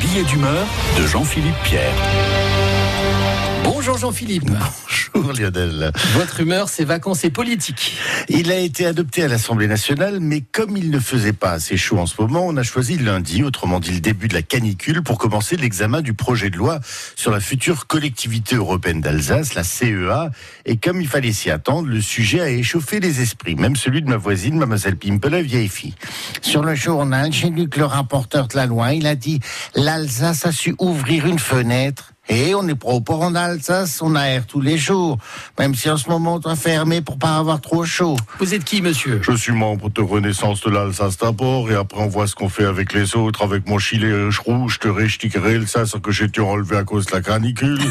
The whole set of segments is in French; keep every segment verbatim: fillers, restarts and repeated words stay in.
billet d'humeur de Jean-Philippe Pierre. Bonjour Jean-Philippe. Bonjour Lionel. Votre humeur, c'est vacances et politique. Il a été adopté à l'Assemblée nationale, mais comme il ne faisait pas assez chaud en ce moment, on a choisi lundi, autrement dit le début de la canicule, pour commencer l'examen du projet de loi sur la future collectivité européenne d'Alsace, la C E A. Et comme il fallait s'y attendre, le sujet a échauffé les esprits, même celui de ma voisine, mademoiselle Pimpel, vieille fille. Sur le journal, j'ai lu que le rapporteur de la loi, il a dit « L'Alsace a su ouvrir une fenêtre ». Et on est propre en Alsace, on aère tous les jours, même si en ce moment on doit fermer pour pas avoir trop chaud. Vous êtes qui, monsieur ? Je suis membre de Renaissance de l'Alsace d'abord, et après on voit ce qu'on fait avec les autres, avec mon gilet rouge, de Rechtigerel, ça, ce que j'ai dû enlever à cause de la canicule.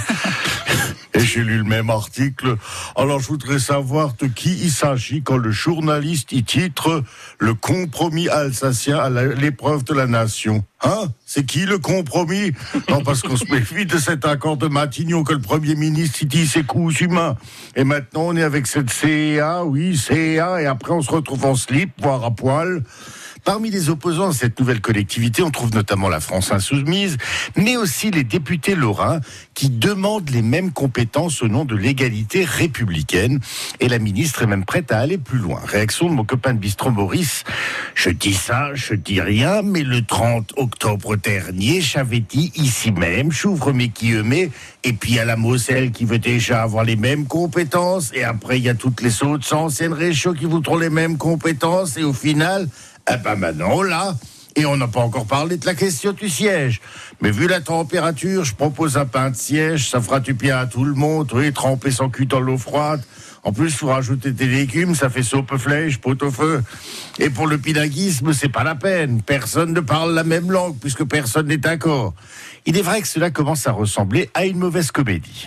Et j'ai lu le même article. Alors je voudrais savoir de qui il s'agit quand le journaliste y titre « Le compromis alsacien à l'épreuve de la nation ». Hein ? C'est qui le compromis ? Non, parce qu'on se méfie de cet accord de Matignon que le Premier ministre dit ses coups humains. Et maintenant on est avec cette C E A, oui, C E A, et après on se retrouve en slip, voire à poil. Parmi les opposants à cette nouvelle collectivité, on trouve notamment la France Insoumise, mais aussi les députés lorrains qui demandent les mêmes compétences au nom de l'égalité républicaine. Et la ministre est même prête à aller plus loin. Réaction de mon copain de bistrot Maurice. Je dis ça, je dis rien, mais le trente octobre dernier, j'avais dit ici même, j'ouvre mes guillemets, et puis il y a la Moselle qui veut déjà avoir les mêmes compétences, et après il y a toutes les autres anciennes régions qui voudront les mêmes compétences, et au final... Eh ben maintenant, là, et on n'a pas encore parlé de la question du siège. Mais vu la température, je propose un pain de siège, ça fera du bien à tout le monde, oui, tremper son cul dans l'eau froide. En plus, il faut rajouter des légumes, ça fait soupe flèche, pot au feu. Et pour le bilinguisme, c'est pas la peine. Personne ne parle la même langue, puisque personne n'est d'accord. Il est vrai que cela commence à ressembler à une mauvaise comédie.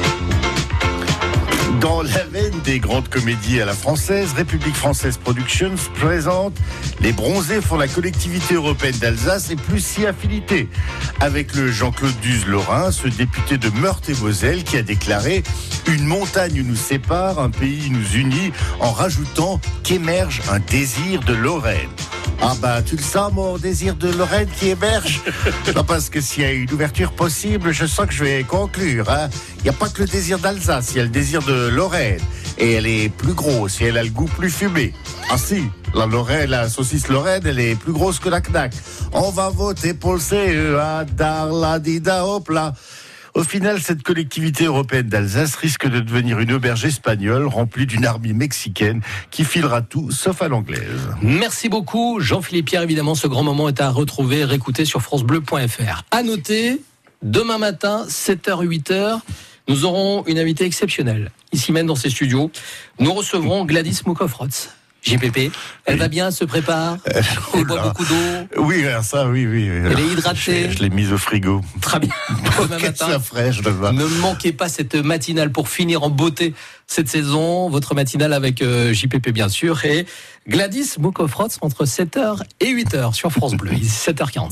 Dans la veine des grandes comédies à la française, République Française Productions présente Les Bronzés font la collectivité européenne d'Alsace et plus si affinité. Avec le Jean-Claude Duze Lorrain, ce député de Meurthe-et-Moselle qui a déclaré « Une montagne nous sépare, un pays nous unit » en rajoutant qu'émerge un désir de Lorraine. Ah bah tu le sens mon désir de Lorraine qui émerge. Non, parce que s'il y a une ouverture possible, je sens que je vais conclure. Hein. Il n'y a pas que le désir d'Alsace, il y a le désir de Lorraine. Et elle est plus grosse et elle a le goût plus fumé. Ah si, la Lorraine, la saucisse Lorraine, elle est plus grosse que la Knack. On va voter pour le C E A, darla dida hop là. Au final, cette collectivité européenne d'Alsace risque de devenir une auberge espagnole remplie d'une armée mexicaine qui filera tout sauf à l'anglaise. Merci beaucoup Jean-Philippe Pierre. Évidemment, ce grand moment est à retrouver, réécouter sur francebleu point f r. À noter, demain matin, sept heures huit heures, nous aurons une invitée exceptionnelle. Ici même dans ces studios, nous recevrons Gladys Mokofrotz. J P P, elle oui. va bien, se prépare, euh, elle boit beaucoup d'eau. Oui, ça, oui, oui. Elle est hydratée. Je, je l'ai mise au frigo. Très bien. Demain matin, fraîche, demain. Ne manquez pas cette matinale pour finir en beauté cette saison. Votre matinale avec euh, J P P, bien sûr. Et Gladys Mokofrotz entre sept heures et huit heures sur France Bleu. Il est sept heures quarante.